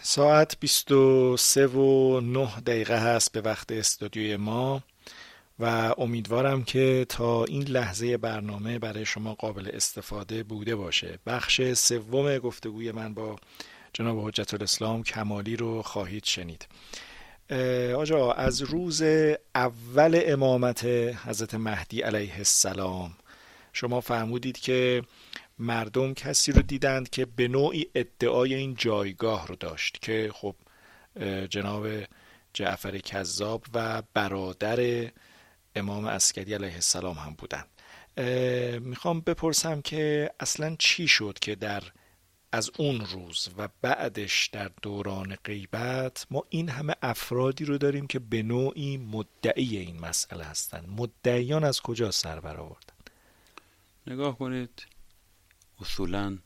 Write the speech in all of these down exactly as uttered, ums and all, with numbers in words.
ساعت بیست و سه و نه دقیقه هست به وقت استودیوی ما و امیدوارم که تا این لحظه برنامه برای شما قابل استفاده بوده باشه. بخش سوم گفتگوی من با جناب حجت الاسلام کمالی رو خواهید شنید. آجا، از روز اول امامت حضرت مهدی علیه السلام شما فرمودید که مردم کسی رو دیدند که به نوعی ادعای این جایگاه رو داشت که خب جناب جعفر کذاب و برادر امام عسکری علیه السلام هم بودند. میخوام بپرسم که اصلا چی شد که در از اون روز و بعدش در دوران غیبت ما این همه افرادی رو داریم که به نوعی مدعی این مسئله هستند؟ مدعیان از کجا سر برآوردن؟ نگاه کنید، اصولاً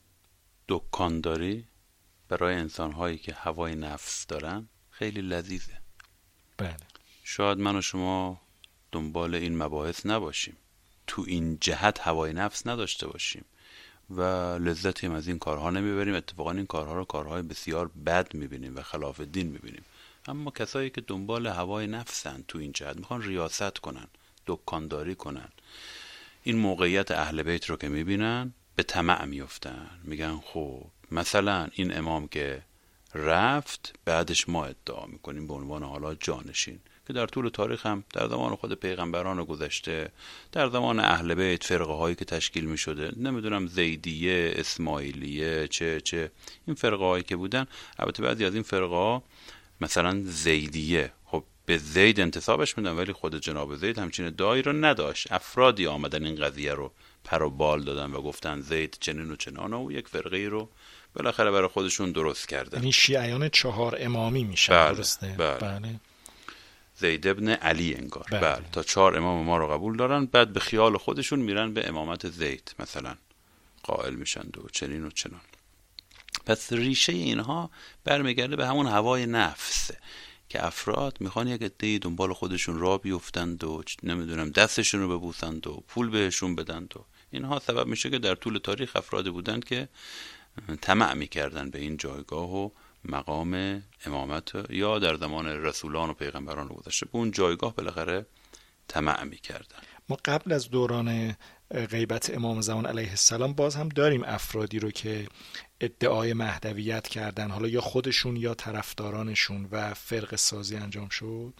دکانداری برای انسان‌هایی که هوای نفس دارن خیلی لذیذه. بله. شاید من و شما دنبال این مباحث نباشیم، تو این جهت هوای نفس نداشته باشیم و لذتی از این کارها نمیبریم. اتفاقا این کارها رو کارهای بسیار بد میبینیم و خلاف دین میبینیم. اما کسایی که دنبال هوای نفسن تو این جهت، میخوان ریاست کنن، دکانداری کنن، این موقعیت اهل بیت رو که میبینن به طمع میفتن، میگن خب مثلا این امام که رفت بعدش ما ادعا میکنیم به عنوان حالا جانشین، که در طول تاریخ هم در زمان خود پیغمبران گذشته، در زمان اهل بیت فرقه هایی که تشکیل میشده، نمیدونم زیدیه، اسماعیلیه، چه چه این فرقه هایی که بودن. البته بعضی از این فرقه ها مثلا زیدیه خب به زید انتسابش میدن، ولی خود جناب زید همچین ادعایی رو نداشت. افرادی آمدن این قضیه رو پر و بال دادن و گفتن زید چنین و چنان و یک فرقه رو بالاخره برای خودشون درست کردن. یعنی شیعیان چهار امامی میشن. بله، درسته؟ بله. بله. زید ابن علی انگار. بله. بله. تا چهار امام ما رو قبول دارن، بعد به خیال خودشون میرن به امامت زید مثلا قائل میشن و چنین و چنان. پس ریشه اینها برمیگرده به همون هوای نفس که افراد میخوان یک عده‌ای دنبال خودشون راه بیفتند و نمیدونم دستشون رو ببوسند و پول بهشون بدند و اینها سبب میشه که در طول تاریخ افرادی بودند که طمع میکردن به این جایگاه و مقام امامت، یا در زمان رسولان و پیغمبران گذشته به اون جایگاه بالاخره طمع میکردن. ما قبل از دوران غیبت امام زمان علیه السلام باز هم داریم افرادی رو که ادعای مهدویت کردن، حالا یا خودشون یا طرفدارانشون، و فرقه سازی انجام شد.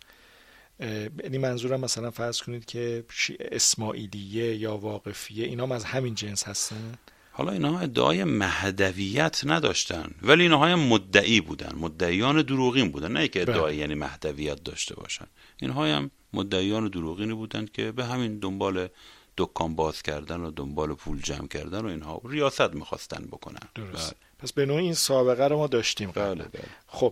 یعنی منظورم مثلا فرض کنید که اسماعیلیه یا واقفیه، اینا هم از همین جنس هستن. حالا اینها ادعای مهدویت نداشتن، ولی اینها هم مدعی بودن، مدعیان دروغین بودن، نه که ادعای یعنی مهدویت داشته باشن. اینها هم مدعیان دروغینی بودن که به همین دنبال دکان باز کردن و دنبال پول جمع کردن و اینها ریاست میخواستن بکنن. درست. پس به نوعی این سابقه رو ما داشتیم. بله بله. خب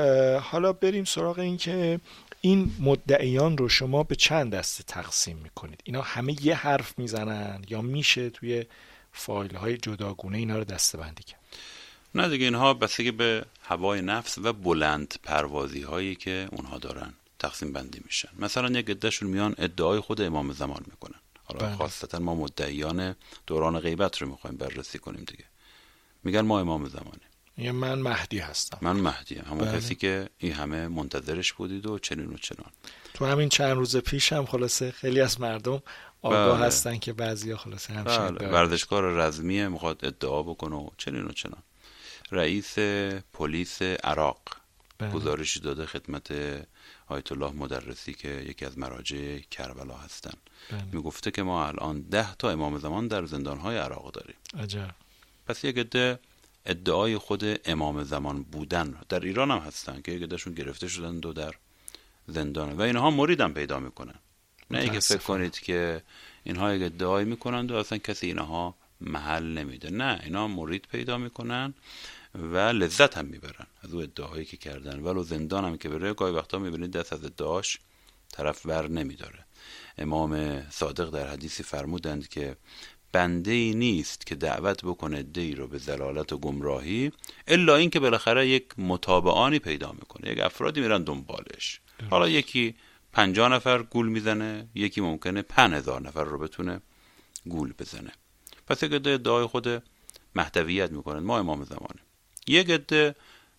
حالا بریم سراغ این که این مدعیان رو شما به چند دسته تقسیم میکنید؟ اینا همه یه حرف میزنن یا میشه توی فایل های جداگونه اینا رو دسته بندی کرد؟ نه دیگه، اینها بستگی به هوای نفس و بلند پروازی هایی که اونها دارن تقسیم بندی میشن. مثلا یک عدهشون میان ادعای خود امام زمان میکنن. حالا خاصتا ما مدعیان دوران غیبت رو میخوایم بررسی کنیم دیگه. میگن ما امام زمانیم، یا من مهدی هستم، من مهدیم، همون بله. کسی که این همه منتظرش بودید و چنین و چنان. تو همین چند روز پیش هم خلاصه خیلی از مردم آگاه بله. هستن که بعضیا خلاصه همچین بله. ورزشکار رزمیه میخواد ادعا بکنه و چنین و چنان. رئیس پلیس عراق بله. گزارشی داده خدمت آیت الله مدرسی که یکی از مراجع کربلا هستن، بله. میگفته که ما الان ده تا امام زمان در زندانهای عراق داریم. عجب. پس یک عده ادعای خود امام زمان بودن در ایران هم هستن که یک عدهشون گرفته شدن و در زندانه و اینها مریدم پیدا میکنن. نه اینکه فکر کنید که اینها یک ادعای میکنند و اصلا کسی اینها محل نمیده. نه، اینا مرید پیدا میکنن و لذت هم میبرن از اون ادعایی که کردن. ولو زندان هم که بره گاهی وقتا میبینید دست از ادعاش طرف ور نمیداره. امام صادق در حدیثی فرمودند که بنده ای نیست که دعوت بکنه دی رو به ضلالت و گمراهی الا این که بالاخره یک متابعانی پیدا میکنه، یک افرادی میرن دنبالش. حالا یکی پنجاه نفر گول میزنه، یکی ممکنه پن هزار نفر رو بتونه گول بزنه. پس یک عده ادعای خود مهدویت میکنن ما امام زمانه. یک عده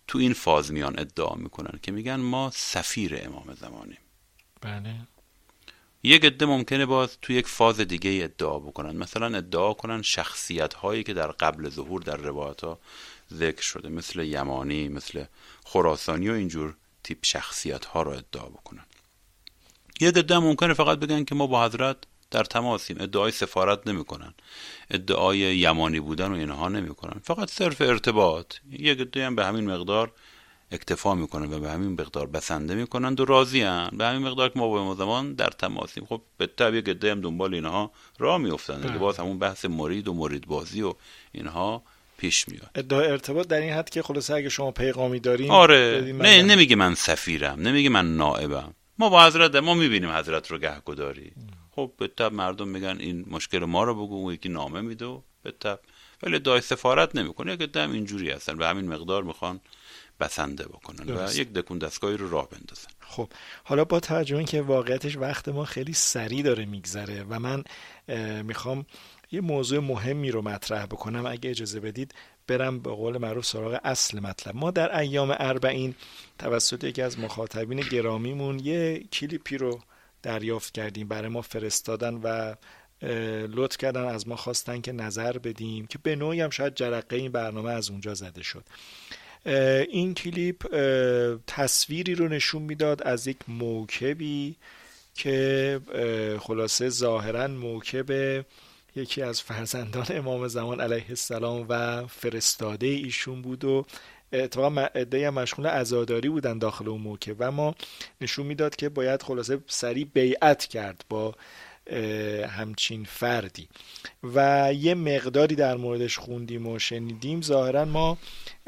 تو این فاز میان ادعا میکنن که میگن ما سفیر امام زمانیم. بله. یک عده ممکنه باز تو یک فاز دیگه ادعا بکنن، مثلا ادعا کنن شخصیت هایی که در قبل ظهور در روایات ها ذکر شده مثل یمانی، مثل خراسانی و اینجور تیپ شخصیت ها رو ادعا بکنن. یک عده ممکنه فقط بگن که ما با حضرت در تماسیم، ادعای سفارت نمی کنن، ادعای یمانی بودن و اینها نمی کنن، فقط صرف ارتباط. یک عده هم به همین مقدار اکتفا میکنن و به همین مقدار بسنده میکنن و راضی ان، به همین مقدار که ما با امام زمان در تماسیم. خب به طبع یک عده هم دنبال اینها راه میافتن دیگه، باز همون بحث مرید و مرید بازی و اینها پیش میاد. ادعای ارتباط در این حد که خلاصه اگه شما پیغامی دارین، آره، نه نمیگه من سفیرم، نمیگه من نائبم، ما با حضرت ما میبینیم حضرت رو گهگداری. خب به طب مردم میگن این مشکل ما رو بگو، اون یکی نامه میده و به طب، ولی ادعای سفارت نمیکنه. یک عده هم اینجوری هستن، به همین مقدار میخوان بسنده بکنن درست. و یک دکون دستگاهی رو راه بندازن. خب حالا با توجه که واقعیتش وقت ما خیلی سریع داره میگذره و من میخوام یه موضوع مهمی رو مطرح بکنم، اگه اجازه بدید برم به قول معروف سراغ اصل مطلب. ما در ایام اربعین توسط یکی از مخاطبین گرامیمون یه کلیپی رو دریافت کردیم، برای ما فرستادن و لطف کردن، از ما خواستن که نظر بدیم که به نوعی هم شاید جرقه این برنامه از اونجا زده شد. این کلیپ تصویری رو نشون میداد از یک موکبی که خلاصه ظاهراً موکب یکی از فرزندان امام زمان علیه السلام و فرستاده ایشون بود و اتفاقا عده‌ای هم مشغول عزاداری بودن داخل اون موکب و ما نشون میداد که باید خلاصه سریع بیعت کرد با همچین فردی و یه مقداری در موردش خوندیم و شنیدیم. ظاهرا ما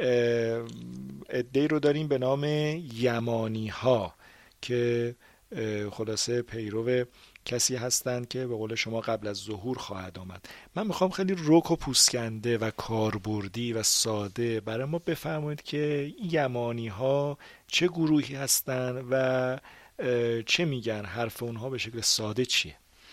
عده‌ای رو داریم به نام یمانی ها که خلاصه پیرو کسی هستند که به قول شما قبل از ظهور خواهد آمد. من میخوام خیلی رک و پوسکنده و کاربردی و ساده برای ما بفرمایید که یمانی ها چه گروهی هستند و چه میگن، حرف اونها به شکل ساده چیه؟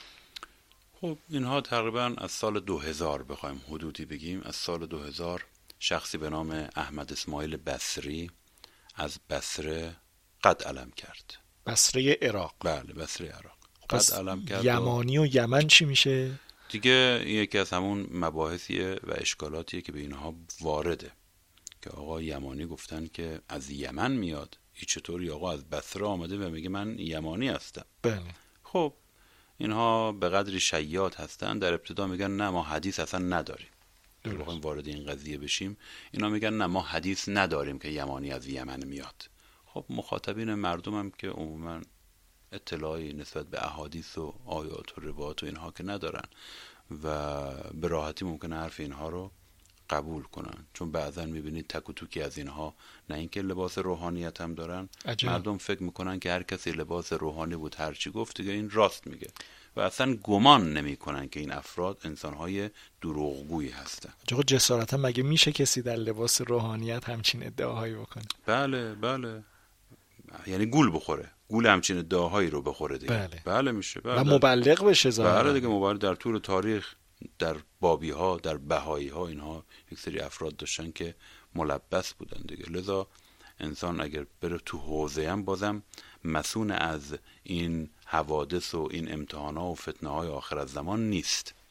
خب اینها تقریبا از سال دو هزار بخوایم حدودی بگیم، از سال دو هزار شخصی به نام احمد اسماعیل بصری از بصره قد علم کرد. بصره عراق. بله بصره عراق قد علم کرد. یمانی و یمن چی میشه؟ دیگه یکی از همون مباحثیه و اشکالاتیه که به اینها وارده که آقا یمانی گفتن که از یمن میاد، این چطوری آقا از بصره آمده و میگه من یمانی هستم؟ بله. خب اینها به قدری شیاد هستن، در ابتدا میگن نه ما حدیث اصلا نداریم. بخوایم وارد این قضیه بشیم، اینا میگن نه ما حدیث نداریم که یمانی از یمن میاد. خب مخاطبین مردم هم که عموما اطلاعی نسبت به احادیث و آیات و روایات و اینها که ندارن و به راحتی ممکنه حرف اینها رو قبول کنن، چون بعضا میبینید تک و توکی از اینها نه اینکه لباس روحانیت هم دارن، عجب. مردم فکر میکنن که هر کسی لباس روحانی بود هرچی گفت دیگه این راست میگه و اصلا گمان نمیکنن که این افراد انسانهای دروغگویی هستن. چرا جسارتا مگه میشه کسی در لباس روحانیت همچین ادعاهایی بکنه؟ بله بله، یعنی گول بخوره، گول همچین ادعاهایی رو بخوره دیگه. بله, بله میشه. بله. و مبلغ بشه ظاهرا. بله دیگه مبلغ. در طول تاریخ در بابی ها، در بهایی ها، اینها یک سری افراد داشتن که ملبس بودن دیگه. لذا انسان اگر بره تو حوزه هم بازم مسئول از این حوادث و این امتحانات و فتنه های آخر الزمان نیست.